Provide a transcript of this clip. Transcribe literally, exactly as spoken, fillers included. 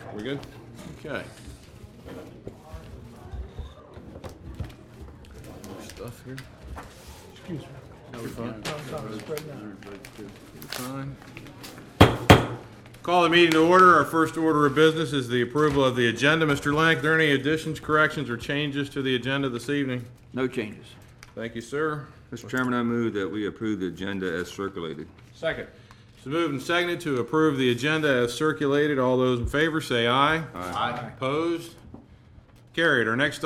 We good? Okay. More stuff here. Excuse me. No, we're fine. I'm spreading out. Fine. Call the meeting to order. Our first order of business is the approval of the agenda. Mister Lank, are there any additions, corrections, or changes to the agenda this evening? No changes. Thank you, sir. Mister Chairman, I move that we approve the agenda as circulated. Second. It's moved and seconded to approve the agenda as circulated. All those in favor say aye. Aye. Opposed? Carried. Our next